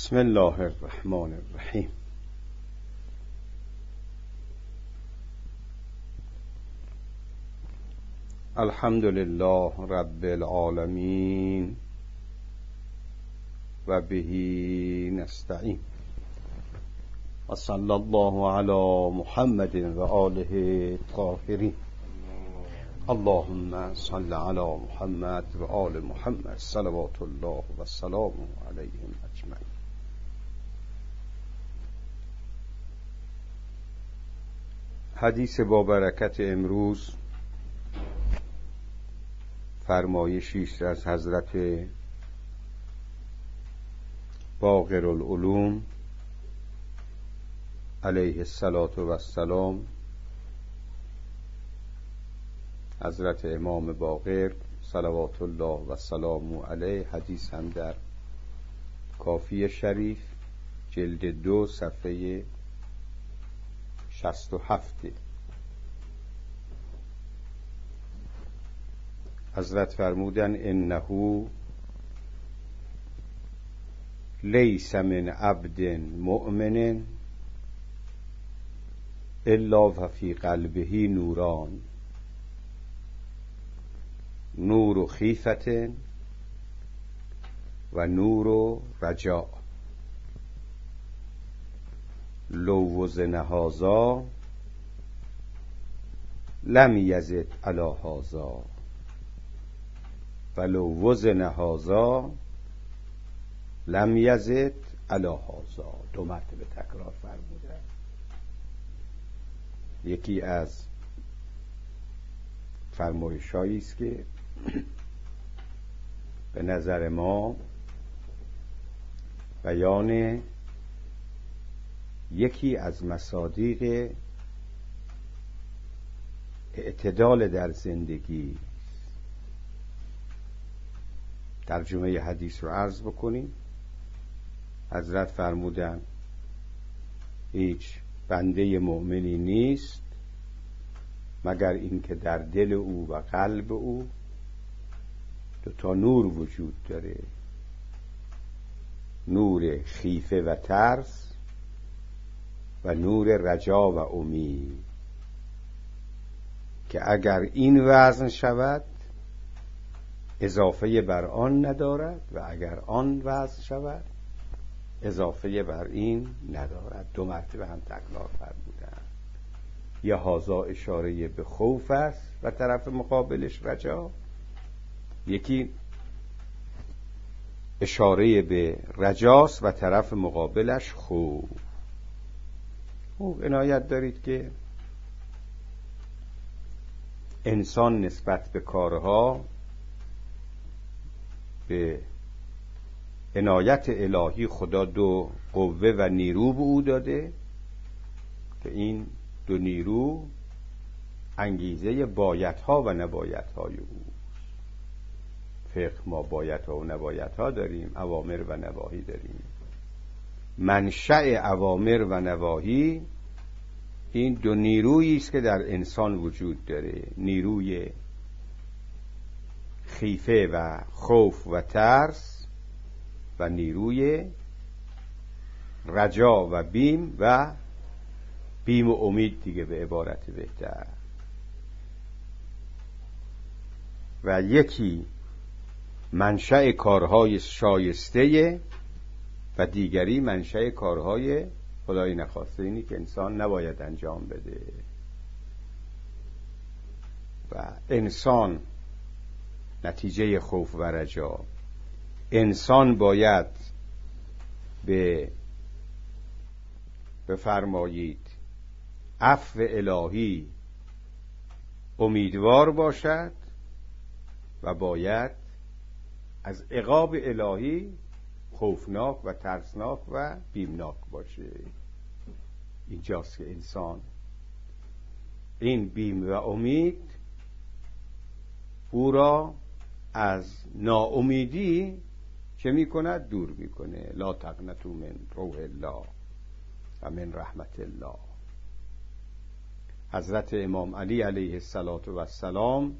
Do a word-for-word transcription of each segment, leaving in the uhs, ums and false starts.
بسم الله الرحمن الرحیم. الحمد لله رب العالمین و به نستعین و صلی الله علی محمد و آله الطاهرین. اللهم صل علی محمد و آل محمد صلوات الله و سلام علیهم اجمعین. حدیث با برکت امروز فرمایشی است از حضرت باقر العلوم علیه الصلاة و السلام، حضرت امام باقر صلوات الله و سلام علیه. حدیث هم در کافی شریف جلد دو صفحه شصت و هفت. حضرت فرمودن انه لیس من عبد مؤمن الا و فی قلبه نوران، نور خیفت و نور رجاء، لو وزن هذا لم یزد علی هذا ولو وزن هذا لم یزد علی هذا. دو مرتبه تکرار فرموده. یکی از فرمایشایی است که به نظر ما بیان یکی از مصادیق اعتدال در زندگی. ترجمه حدیث رو عرض بکنیم. حضرت فرمودن هیچ بنده مؤمنی نیست مگر اینکه در دل او و قلب او دو تا نور وجود داره، نور خیفه و ترس و نور رجا و امید، که اگر این وزن شود اضافه بر آن ندارد و اگر آن وزن شود اضافه بر این ندارد. دو مرتبه هم تکرار فرمودن. یه هازا اشاره به خوف است و طرف مقابلش رجا، یکی اشاره به رجاست و طرف مقابلش خوف. خوب عنایت دارید که انسان نسبت به کارها به عنایت الهی خدا دو قوه و نیرو به او داده که این دو نیرو انگیزه بایدها و نبایدهای او. فقه ما بایدها و نبایدها داریم، اوامر و نواهی داریم. منشأ اوامر و نواهی این دو نیرویی است که در انسان وجود داره، نیروی خیفه و خوف و ترس و نیروی رجا و بیم و بیم و امید دیگه به عبارت بهتر. و یکی منشأ کارهای شایسته و دیگری منشأ کارهای خدای نخواسته، اینی که انسان نباید انجام بده. و انسان نتیجه خوف و رجا، انسان باید به بفرمایید عفو الهی امیدوار باشد و باید از عقاب الهی خوفناک و ترسناک و بیمناک باشه. اینجاست که انسان این بیم و امید او را از ناامیدی چه می کند؟ دور می کنه. لا تقنطوا من روح الله و من رحمت الله. حضرت امام علی علیه السلام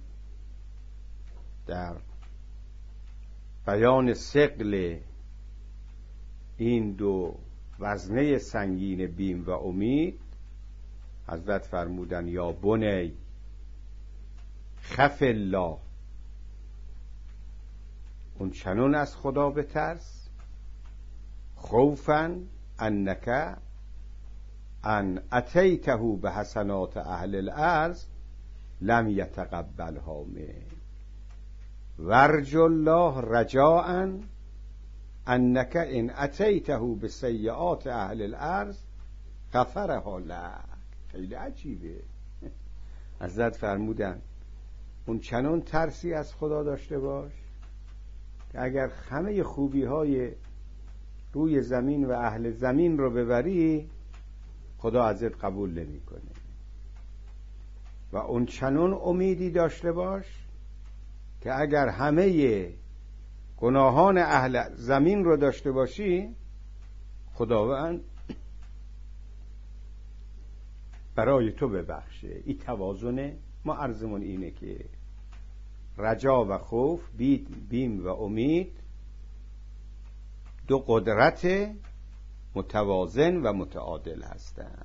در بیان ثقل این دو وزنه سنگین بیم و امید، حضرت فرمودن یا بنی خف الله، اون چنون از خدا بترس، خوفا انک ان اتیته به حسنات اهل الارض لم یتقبلها منه، ورج الله رجاء انک ان اتیته به سیئات اهل الارض غفرها لک. خیلی عجیبه. حضرت فرمودن اون چنان ترسی از خدا داشته باش که اگر همه خوبی های روی زمین و اهل زمین رو ببری خدا ازت قبول نمی کنه، و اون چنان امیدی داشته باش که اگر همه گناهان اهل زمین رو داشته باشی خداوند برای تو ببخشه. این توازن ما عرضمون اینه که رجا و خوف، بیم و امید دو قدرت متوازن و متعادل هستند.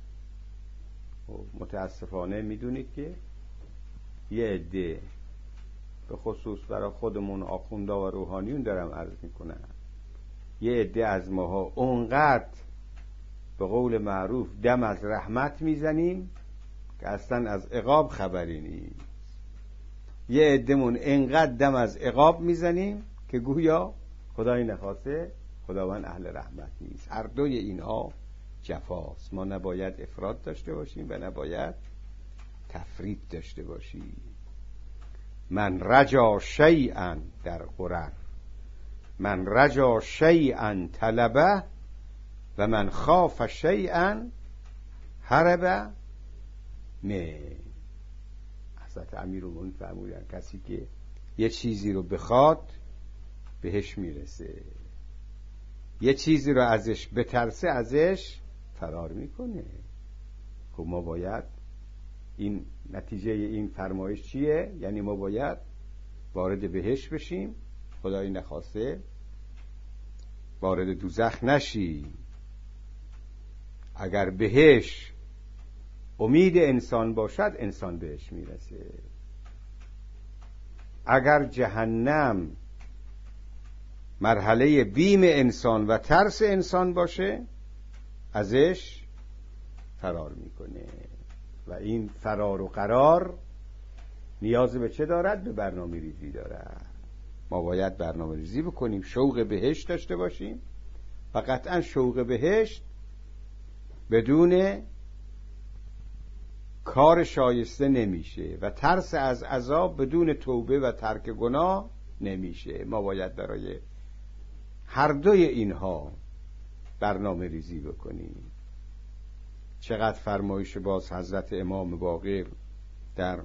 متاسفانه میدونید که یه عده، به خصوص برای خودمون آخوندا و روحانیون دارم عرض میکنم، یه عده از ماها اونقدر به قول معروف دم از رحمت میزنیم که اصلا از عقاب خبری نیست. یه عده‌مون انقدر دم از عقاب میزنیم که گویا خدای نخواسته خداوند اهل رحمت نیست. هر دوی اینها جفاست. ما نباید افراط داشته باشیم و نباید تفریط داشته باشیم. من رجا شیئا در غرر، من رجا شیئا طلبه، و من خاف شیئا هرب نه. حضرت امیرالمومنین فرمودن کسی که یه چیزی رو بخواد بهش میرسه، یه چیزی رو ازش بترسه ازش فرار میکنه. خب ما باید این نتیجه این فرمایش چیه؟ یعنی ما باید وارد بهشت بشیم، خدای نخواسته وارد دوزخ نشیم. اگر بهشت امید انسان باشد انسان بهش میرسه، اگر جهنم مرحله بیم انسان و ترس انسان باشه ازش فرار میکنه. و این فرار و قرار نیاز به چه دارد؟ به برنامه ریزی دارد. ما باید برنامه ریزی بکنیم، شوق بهشت داشته باشیم، و قطعا شوق بهشت بدون کار شایسته نمیشه و ترس از عذاب بدون توبه و ترک گناه نمیشه. ما باید برای هر دوی اینها برنامه ریزی بکنیم. چقدر فرمایش باز حضرت امام باقر در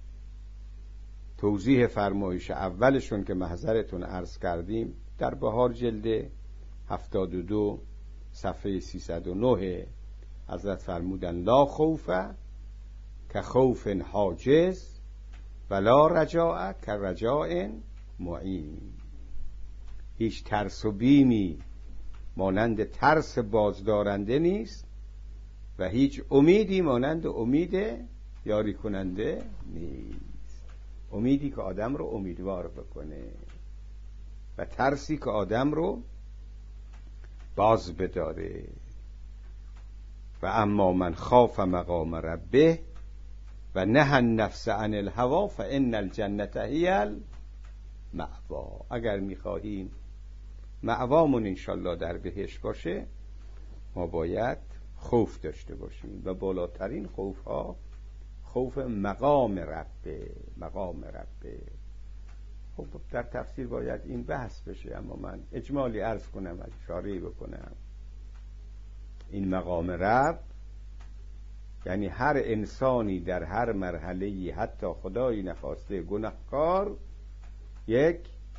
توضیح فرمایش اولشون که محضرتون عرض کردیم در بهار جلد هفتاد و دو صفحه سیصد و نه حضرت فرمودن لا خوف که خوف حاجز ولا رجاء که رجاء معین. هیچ ترس و بیمی مانند ترس بازدارنده نیست و هیچ امیدی مانند امید یاری کننده نیست. امیدی که آدم رو امیدوار بکنه و ترسی که آدم رو باز بداره. و اما من خاف مقام ربه و نهى النفس عن الهوى فان الجنة هی المأوا. اگر میخواهیم مأوامون انشالله در بهشت باشه ما باید خوف داشته باشیم و بالاترین خوف ها خوف مقام ربه. مقام ربه خب در تفسیر باید این بحث بشه، اما من اجمالی عرض کنم، اشاره‌ای بکنم. این مقام رب یعنی هر انسانی در هر مرحله‌ای، حتی خدایی نخواسته گناهکار، یک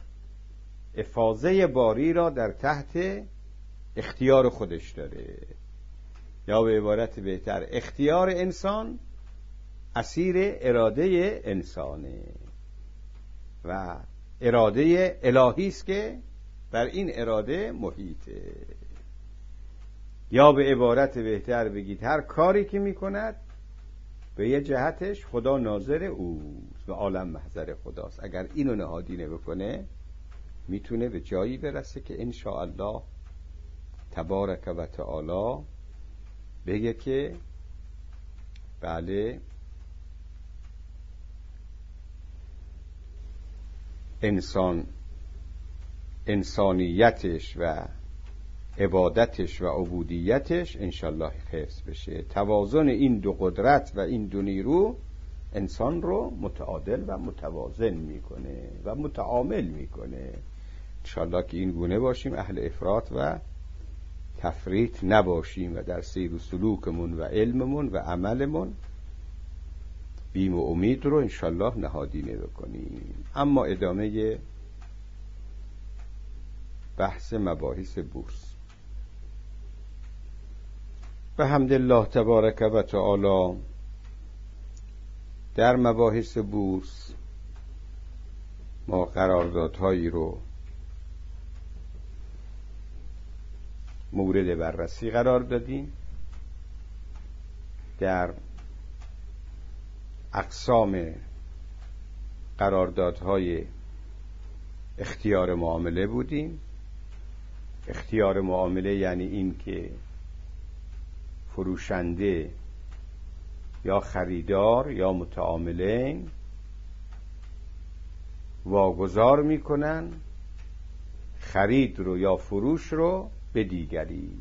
افاضه باری را در تحت اختیار خودش داره، یا به عبارت بهتر اختیار انسان اسیر اراده انسانه و اراده الهی است که بر این اراده محیطه. یا به عبارت بهتر بگید هر کاری که میکند به یه جهتش خدا ناظر اوست و عالم محضر خداست. اگر اینو نهادینه بکنه میتونه به جایی برسه که ان شاء الله تبارک و تعالی بگه که بله انسان انسانیتش و عبادتش و عبودیتش انشالله حفظ بشه. توازن این دو قدرت و این دو نیرو انسان رو متعادل و متوازن میکنه و متعامل میکنه. انشالله که این گونه باشیم، اهل افراط و تفریط نباشیم و در سیر و سلوکمون و علممون و عملمون بیم و امید رو انشالله نهادینه بکنیم. اما ادامه بحث مباحث بورس. به حمدالله تبارک و تعالی در مباحث بورس ما قراردادهایی رو مورد بررسی قرار دادیم. در اقسام قراردادهای اختیار معامله بودیم. اختیار معامله یعنی این که فروشنده یا خریدار یا متعاملین واگذار میکنن خرید رو یا فروش رو به دیگری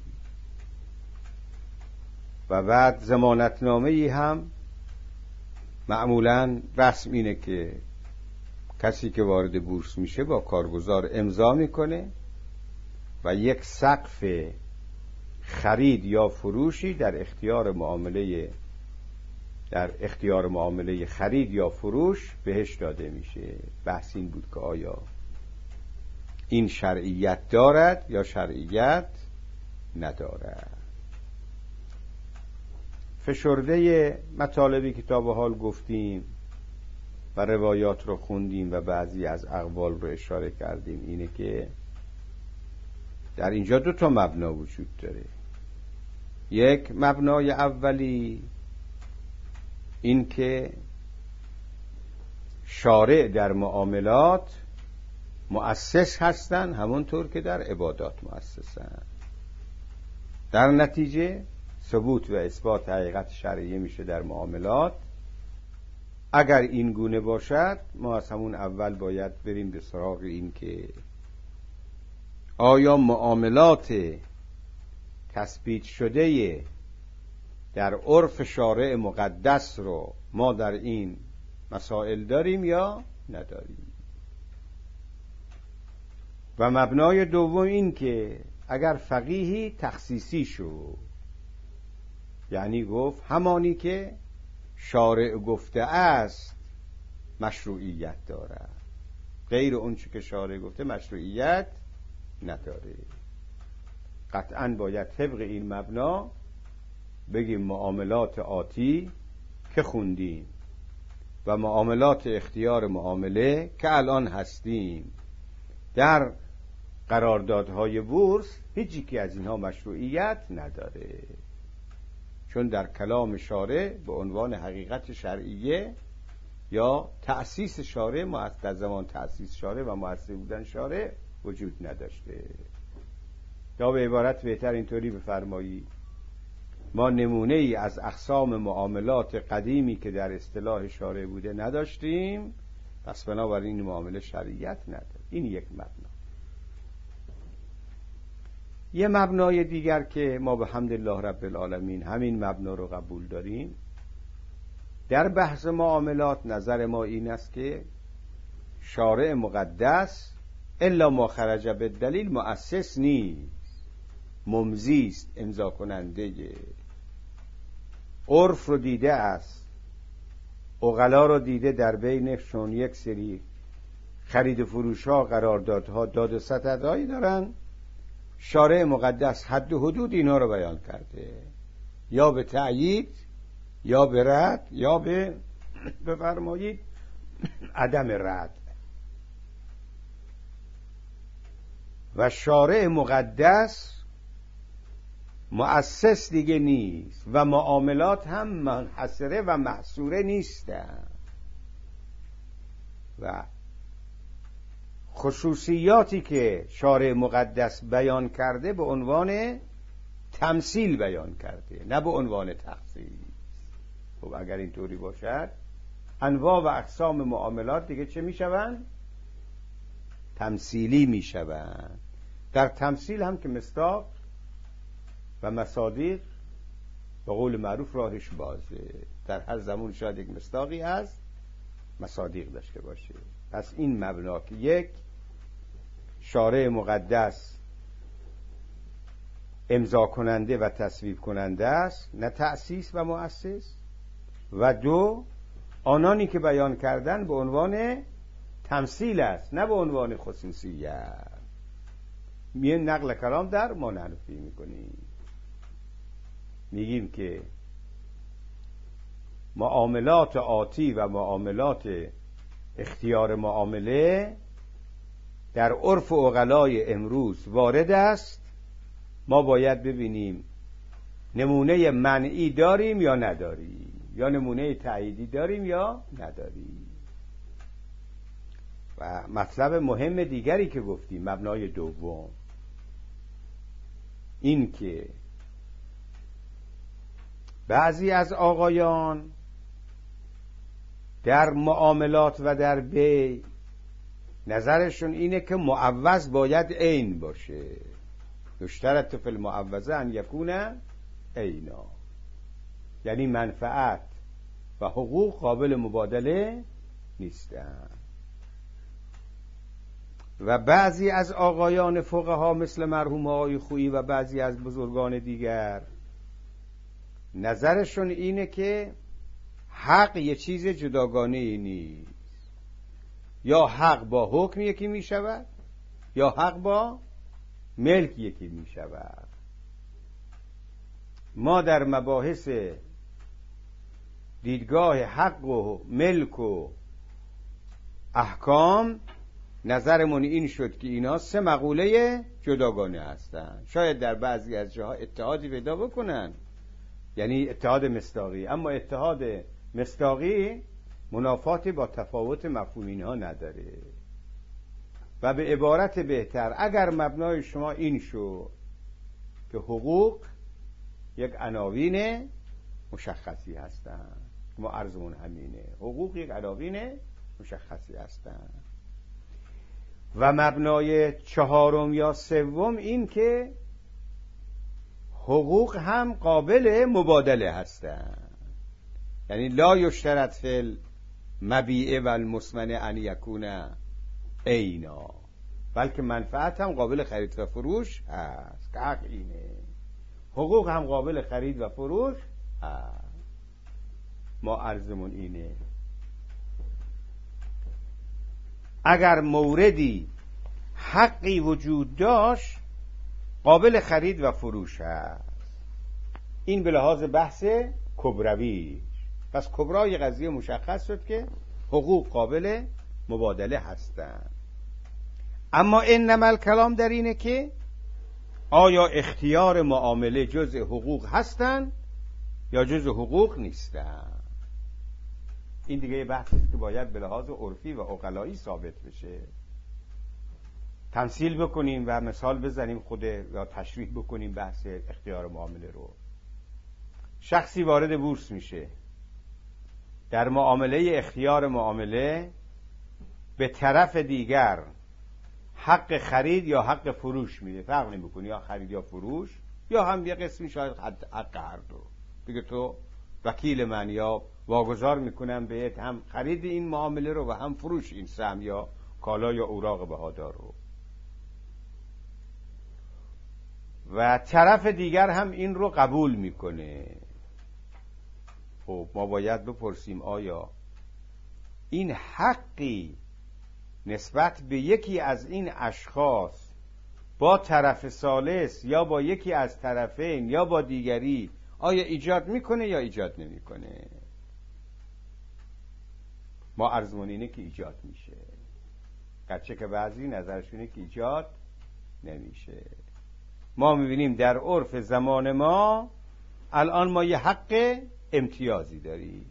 و بعد ضمانتنامه‌ای هم معمولاً رسم اینه که کسی که وارد بورس میشه با کارگزار امضا میکنه و یک سقف خرید یا فروشی در اختیار معامله در اختیار معامله خرید یا فروش بهش داده میشه. بحث این بود که آیا این شرعیت دارد یا شرعیت ندارد. فشرده مطالبی که تا به حال گفتیم و روایات رو خوندیم و بعضی از اقوال رو اشاره کردیم اینه که در اینجا دو تا مبنا وجود داره. یک مبنای اولی این که شارع در معاملات مؤسس هستن همونطور که در عبادات مؤسسن. در نتیجه ثبوت و اثبات حقیقت شرعیه میشه در معاملات. اگر این گونه باشد ما از همون اول باید بریم به سراغ این که آیا معاملات تثبیت شده در عرف شارع مقدس رو ما در این مسائل داریم یا نداریم. و مبنای دوم این که اگر فقیهی تخصیصی شو، یعنی گفت همانی که شارع گفته است مشروعیت دارد، غیر اون چی که شارع گفته مشروعیت نداره. قطعاً باید طبق این مبنا بگیم معاملات آتی که خوندیم و معاملات اختیار معامله که الان هستیم در قراردادهای بورس هیچی که از اینها مشروعیت نداره، چون در کلام شارع به عنوان حقیقت شرعیه یا تأسیس شارع در زمان تأسیس شارع و مؤسس بودن شارع وجود نداشته. یا به عبارت بهتر اینطوری بفرمایی ما نمونه ای از اقسام معاملات قدیمی که در اصطلاح شارع بوده نداشتیم، پس بنابراین این معامله شرعیت نداره. این یک مبنا. یه مبنای دیگر که ما به حمدالله رب العالمین همین مبنا رو قبول داریم در بحث معاملات، نظر ما این است که شارع مقدس الا ما خرج بالدلیل مؤسس نیست، ممضی است، امضا کننده. عرف رو دیده است، عقلا رو دیده در بینشون یک سری خرید و فروش ها قراردادها داد و ستدهایی دارن. شارع مقدس حد و حدود اینا رو بیان کرده، یا به تأیید یا به رد یا به بفرمایید عدم رد. و شارع مقدس مؤسس دیگه نیست و معاملات هم منحصره و محصوره نیستن و خصوصیاتی که شارع مقدس بیان کرده به عنوان تمثیل بیان کرده، نه به عنوان تخصیص. خب اگر اینطوری باشد انواع و اقسام معاملات دیگه چه میشوند؟ تمثیلی میشوند. در تمثیل هم که مصداق و مصادیق به قول معروف راهش بازه. در هر زمان شاید یک مصداقی هست مصادیق داشته باشه. پس این مبنا که یک شارع مقدس امضا کننده و تصویب کننده است، نه تأسیس و مؤسس، و دو آنانی که بیان کردن به عنوان تمثیل است نه به عنوان خصوصیت. میه نقل کلام در ما نفی میکنیم، میگیم که معاملات آتی و معاملات اختیار معامله در عرف عقلای امروز وارد است. ما باید ببینیم نمونه منعی داریم یا نداریم، یا نمونه تأییدی داریم یا نداریم. و مطلب مهم دیگری که گفتیم، مبنای دوم، این که بعضی از آقایان در معاملات و در بیع نظرشون اینه که معوض باید عین باشه. یشترط فی المعوضه ان یکون عینا، یعنی منفعت و حقوق قابل مبادله نیستن. و بعضی از آقایان فقها مثل مرحوم آقای خویی و بعضی از بزرگان دیگر نظرشون اینه که حق یه چیز جداگانه ای نیست. یا حق با حکم یکی می شود یا حق با ملک یکی می شود. ما در مباحث دیدگاه حق و ملک و احکام نظرمون این شد که اینا سه مقوله جداگانه هستند. شاید در بعضی از جاها اتحادی پیدا بکنن، یعنی اتحاد مصداقی، اما اتحاد مصداقی منافاتی با تفاوت مفهوم اینها نداره. و به عبارت بهتر اگر مبنای شما این شد که حقوق یک عناوین مشخصی هستند، ما عرضمون همینه، حقوق یک عناوین مشخصی هستند، و مبنای چهارم یا سوم این که حقوق هم قابل مبادله هستند، یعنی لا یشترط فی المبیع و المثمن ان یکون عینا، بلکه منفعت هم قابل خرید و فروش هست. که حق اینه، حقوق هم قابل خرید و فروش هست. ما عرضمون اینه اگر موردی حقی وجود داشت قابل خرید و فروش هست. این به لحاظ بحث کبروی. پس کبرای قضیه مشخص شد که حقوق قابل مبادله هستند. اما انما الکلام در اینه که آیا اختیار معامله جزء حقوق هستند یا جزء حقوق نیستند. این دیگه یه بحثی است که باید به لحاظ عرفی و عقلایی ثابت بشه. تمثیل بکنیم و مثال بزنیم خود یا تشریح بکنیم بحث اختیار معامله رو. شخصی وارد بورس میشه، در معامله اختیار معامله به طرف دیگر حق خرید یا حق فروش میده، فرق نمیکنه، یا خرید یا فروش، یا هم یه قسمی شاید حق هر دو. بگه تو وکیل من یا واگذار میکنم بهت هم خرید این معامله رو و هم فروش این سهم یا کالا یا اوراق بهادار رو، و طرف دیگر هم این رو قبول میکنه. خب ما باید بپرسیم آیا این حقی نسبت به یکی از این اشخاص با طرف ثالث یا با یکی از طرفین یا با دیگری آیا ایجاد میکنه یا ایجاد نمیکنه؟ ما عرضمون اینه که ایجاد میشه، گرچه که بعضی نظرشونه که ایجاد نمیشه. ما میبینیم در عرف زمان ما الان ما یه حق امتیازی داریم.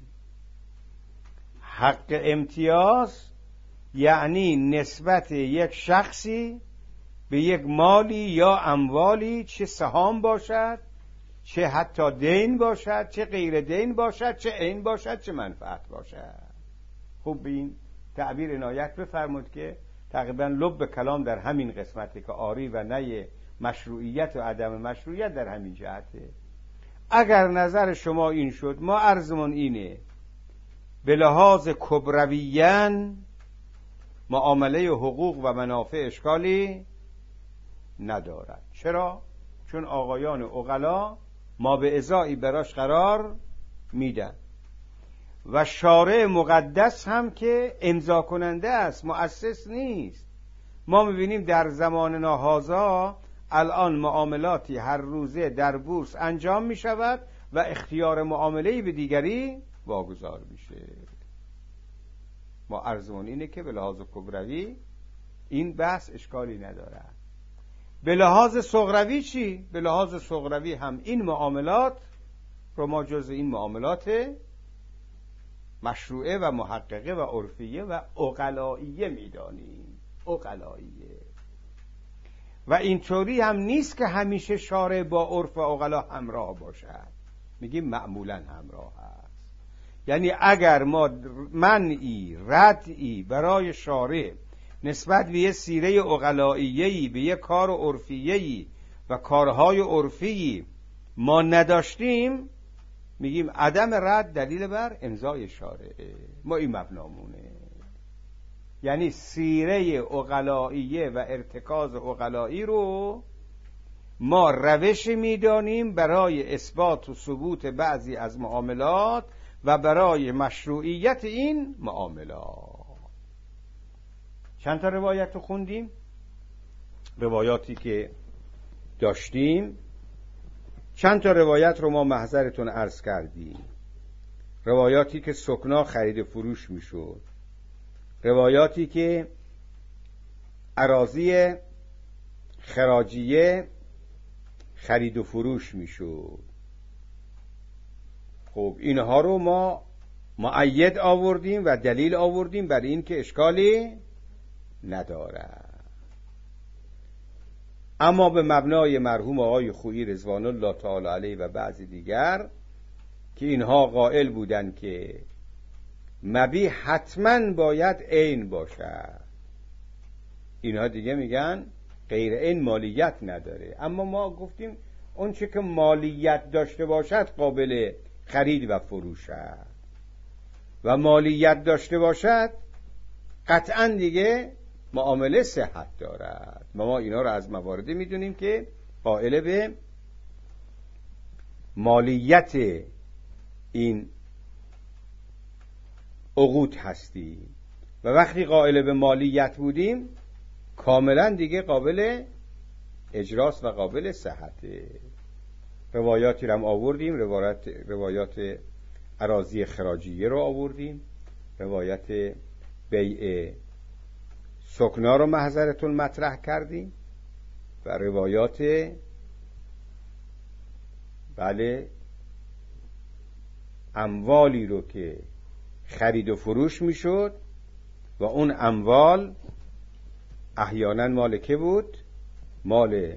حق امتیاز یعنی نسبت یک شخصی به یک مالی یا اموالی، چه سهام باشد، چه حتی دین باشد، چه غیر دین باشد، چه عین باشد، چه منفعت باشد. خوب به این تعبیر عنایت بفرمود که تقریبا لب کلام در همین قسمته که آری و نی مشروعیت و عدم مشروعیت در همین جهته. اگر نظر شما این شد، ما عرضمون اینه به لحاظ کبرویاً معامله حقوق و منافع اشکالی ندارد. چرا؟ چون آقایان عقلا ما به ازایی براش قرار میدن و شارع مقدس هم که امضا کننده است، مؤسس نیست. ما میبینیم در زمان ناهازا الان معاملاتی هر روزه در بورس انجام میشود و اختیار معامله‌ای به دیگری واگذار میشه. ما عرضمون اینه که به لحاظ کبروی این بحث اشکالی نداره. به لحاظ صغروی چی؟ به لحاظ صغروی هم این معاملات رو ما جز این معاملات مشروعه و محققه و عرفیه و عقلائیه میدانیم. عقلائیه. و اینطوری هم نیست که همیشه شارع با عرف و عقلا همراه باشد، میگیم معمولا همراه است. یعنی اگر ما منعی ردعی برای شارع نسبت به یه سیره عقلائیه‌ای، به یه کار عرفیه‌ای و کارهای عرفی ما نداشتیم، میگیم عدم رد دلیل بر امضای شارعه. ما این مبنامونه. یعنی سیره عقلائیه و ارتکاز عقلایی رو ما روش میدانیم برای اثبات و ثبوت بعضی از معاملات و برای مشروعیت این معاملات. چند تا روایت رو خوندیم؟ روایاتی که داشتیم چند تا روایت رو ما محضرتون عرض کردیم. روایاتی که سکنا خرید و فروش میشد، روایاتی که اراضی خراجیه خرید و فروش میشد. خب اینها رو ما مؤید آوردیم و دلیل آوردیم برای این که اشکالی نداره. اما به مبنای مرحوم آقای خویی رضوان الله تعالی علیه و بعضی دیگر که اینها قائل بودن که مبیع حتما باید عین باشد، اینها دیگه میگن غیر عین مالیت نداره. اما ما گفتیم اون چه که مالیت داشته باشد قابل خرید و فروش است و مالیت داشته باشد قطعا دیگه معامله صحت دارد. ما, ما اینا رو از مواردی میدونیم که قائل به مالیت این عقود هستیم و وقتی قائل به مالیت بودیم کاملا دیگه قابل اجراست و قابل صحته. روایاتی رو هم آوردیم، روایات روایات اراضی خراجیه رو آوردیم، روایت بیع سکنا رو محضرتون مطرح کردیم و روایات بله اموالی رو که خرید و فروش میشد و اون اموال احیانا مال که بود؟ مال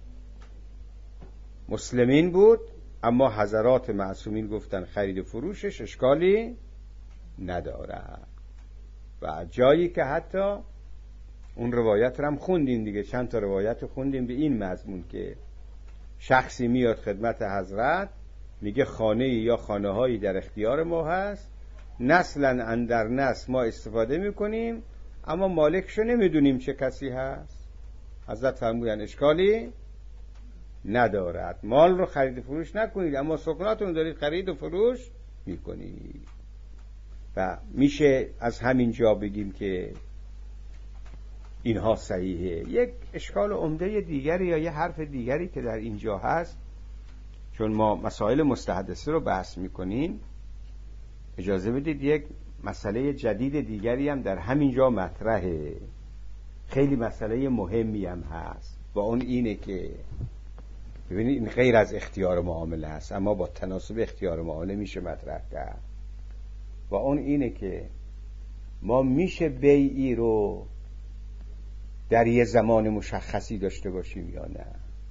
مسلمین بود، اما حضرات معصومین گفتن خرید و فروشش اشکالی ندارد. و جایی که حتی اون روایت رو هم خوندیم دیگه، چند تا روایت خوندیم به این مضمون که شخصی میاد خدمت حضرت میگه خانه یا خانه هایی در اختیار ما هست، نسلا اندر نسل ما استفاده میکنیم اما مالکشو نمیدونیم چه کسی هست. حضرت فرمودن اشکالی ندارد، مال رو خرید و فروش نکنید اما سکناتون دارید خرید و فروش میکنید. و میشه از همین جا بگیم که اینها صحیحه. یک اشکال عمده دیگری یا یه حرف دیگری که در اینجا هست، چون ما مسائل مستحدثه رو بحث میکنیم، اجازه بدید یک مسئله جدید دیگری هم در همین جا مطرحه، خیلی مسئله مهمی هم هست. و اون اینه که ببینید این غیر از اختیار معامله است، اما با تناسب اختیار معامله میشه مطرح کرد. و اون اینه که ما میشه بیعی رو در یه زمان مشخصی داشته باشیم یا نه.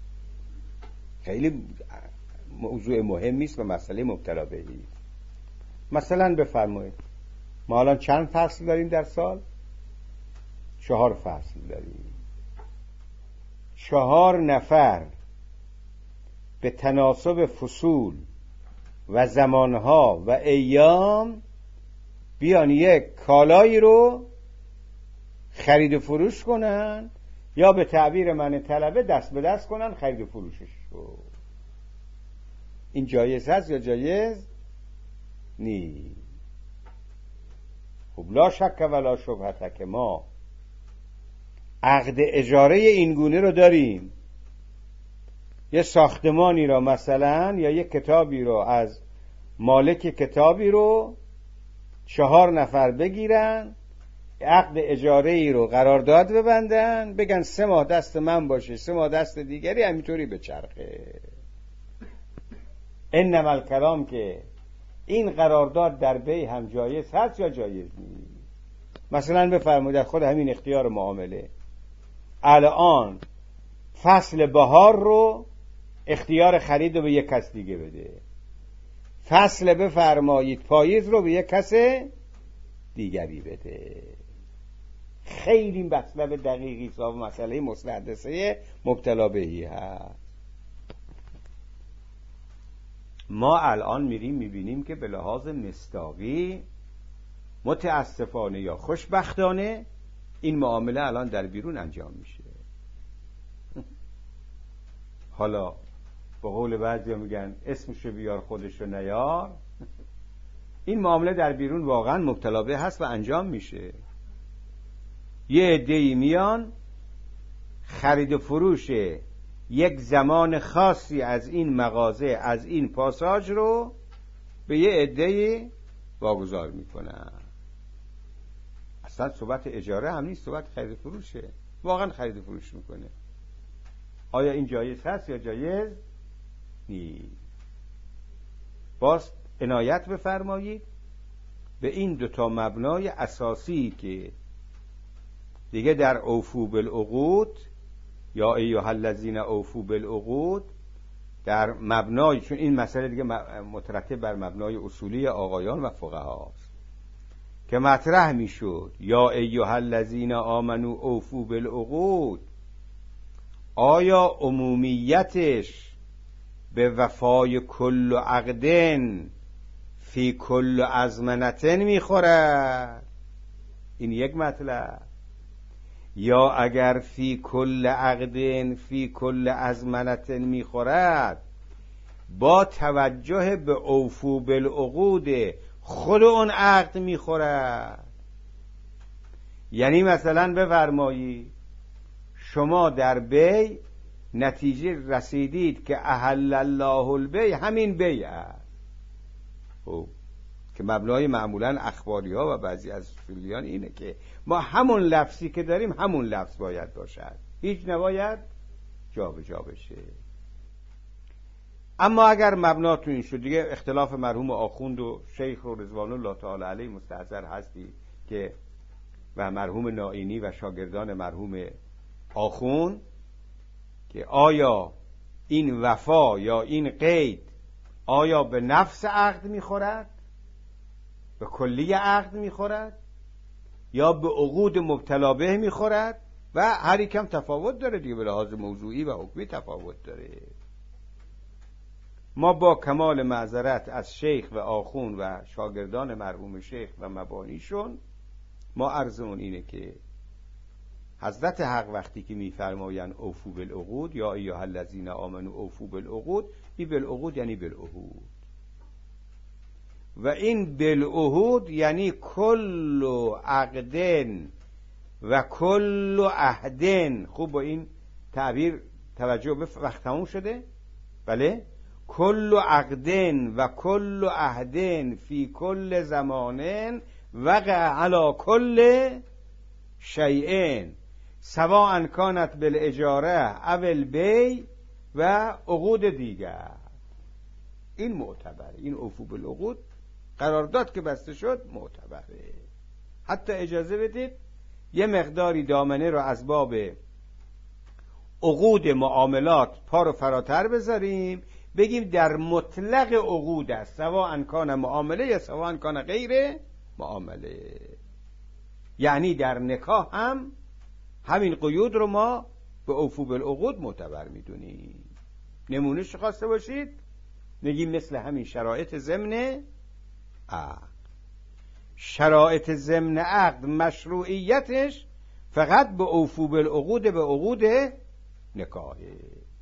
خیلی موضوع مهمی است و مسئله مبتلا بهی. مثلا بفرمایید ما الان چند فصل داریم در سال؟ چهار فصل داریم. چهار نفر به تناسب فصول و زمانها و ایام بیان یک کالایی رو خرید و فروش کنن، یا به تعبیر من طلبه دست به دست کنن خرید و فروشش رو. این جایز هست یا جایز نی؟ خب لا شک ولا شبهه که ما عقد اجاره این گونه رو داریم. یه ساختمانی رو مثلا یا یه کتابی رو از مالک کتابی رو چهار نفر بگیرن، عقد اجاره ای رو قرارداد ببندن، بگن سه ماه دست من باشه، سه ماه دست دیگری، همینطوری به چرخه. انما الکلام که این قرارداد در بیع هم جایز هست یا جایز نیست. مثلا بفرمایید خود همین اختیار معامله الان فصل بهار رو اختیار خرید رو به یک کس دیگه بده، فصل بفرمایید پاییز رو به یک کس دیگری بده. خیلی مطلب دقیقی حساب مسئله مستحدثه مبتلا بهی هست. ما الان میریم میبینیم که به لحاظ مصداقی متاسفانه یا خوشبختانه این معامله الان در بیرون انجام میشه. حالا به قول بعضی میگن اسمشو بیار خودشو نیار. این معامله در بیرون واقعا مبتلا به هست و انجام میشه. یه عده‌ای میان خرید و فروش یک زمان خاصی از این مغازه از این پاساژ رو به یه عده‌ای واگذار میکنن. اصلا صحبت اجاره هم نیست، صحبت خرید و فروشه. واقعا خرید و فروش میکنه. آیا این جایز هست یا جایز نیست؟ باز عنایت بفرمایید به این دوتا مبنای اساسی که دیگه در اوفو بالعقود یا ایها الذین اوفو بالعقود در مبنای، چون این مسئله دیگه مترتب بر مبنای اصولی آقایان و فقهاست که مطرح میشد یا ایها الذین آمنو اوفو بالعقود، آیا عمومیتش به وفای کل عقدن فی کل ازمنتن میخورد؟ این یک مطلب. یا اگر فی کل عقدن فی کل ازمنتن میخورد، با توجه به اوفو بالعقود خود اون عقد میخورد. یعنی مثلا بفرمایید شما در بیع نتیجه رسیدید که احل الله البیع، همین بیع است. خب که مبنای معمولا اخباری ها و بعضی از اصولیان اینه که ما همون لفظی که داریم همون لفظ باید باشد، هیچ نباید جا به جا بشه. اما اگر مبناتون این شد، دیگه اختلاف مرحوم آخوند و شیخ و رضوان الله تعالی علیه مستحضر هستی که و مرحوم نائینی و شاگردان مرحوم آخوند که آیا این وفا یا این قید آیا به نفس عقد میخورد، به کلی عقد میخورد، یا به عقود مبتلا به میخورد، و هر یکم تفاوت داره دیگه، به لحاظ موضوعی و حکمی تفاوت داره. ما با کمال معذرت از شیخ و آخون و شاگردان مرحوم شیخ و مبانیشون، ما عرضمون اینه که حضرت حق وقتی که میفرمایند اوفو بالعقود یا ایها الذین آمنو اوفو بالعقود، این بالعقود یعنی بالعهود، و این بالعهود یعنی کل عقدن و کل عهدن. خوب با این تعبیر توجه به وقت تموم شده؟ بله. کل عقدن و کل عهدن فی کل زمانن وقع علی کل شیئن، سواء کانت بالاجاره او البیع و عقود دیگر. این معتبره، این اوفو بالعقود قرارداد که بسته شد معتبره. حتی اجازه بدید یه مقداری دامنه رو از باب عقود معاملات پا رو فراتر بذاریم، بگیم در مطلق عقود است، سواء کان معامله یا سواء کان غیر معامله. یعنی در نکاح هم همین قیود رو ما به اوفو بالعقود معتبر میدونیم. نمونهش خواسته باشید نگیم مثل همین شرایط ضمن عقد. شرایط ضمن عقد مشروعیتش فقط به اوفو بالعقود، به عقود نکاحه.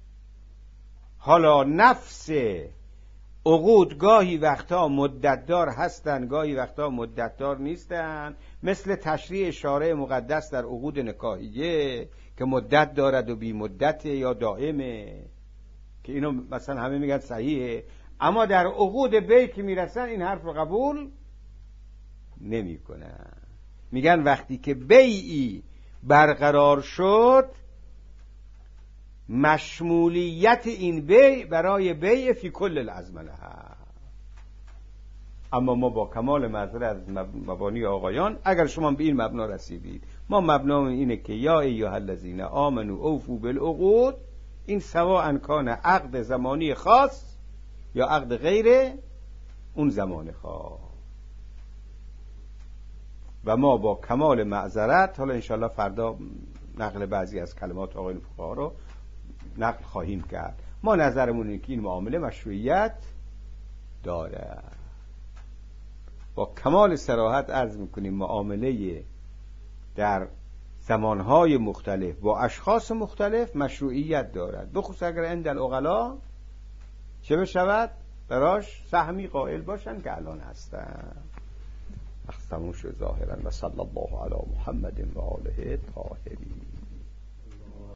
حالا نفس عقود گاهی وقتا مدتدار هستن، گاهی وقتا مدتدار نیستن، مثل تشریع شارع مقدس در عقود نکاحیه که مدت دارد و بی مدت یا دائمه، که اینو مثلا همه میگن صحیحه، اما در عقود بیع که میرسن این حرف رو قبول نمی کنن. میگن وقتی که بیعی برقرار شد مشمولیت این بیع برای بیع فی کل الازمنه هست. اما ما با کمال معذرت از مبانی آقایان، اگر شما به این مبنا رسیدید، ما مبنا اینه که یا ایها الذین آمنوا اوفوا بالعقود، این سواء کان عقد زمانی خاص یا عقد غیر اون زمان خاص. و ما با کمال معذرت، حالا انشاءالله فردا نقل بعضی از کلمات آقایان فقها رو نقل خواهیم کرد، ما نظرمون اینه که این معامله مشروعیت داره. با کمال صراحت عرض میکنیم معامله در زمانهای مختلف با اشخاص مختلف مشروعیت دارد، بخصوص اگر عند العقلا چه بشود؟ براش سهمی قائل باشن که الان هستن. اختموش ظاهرا و صلی الله علی محمد و آله طاهرین.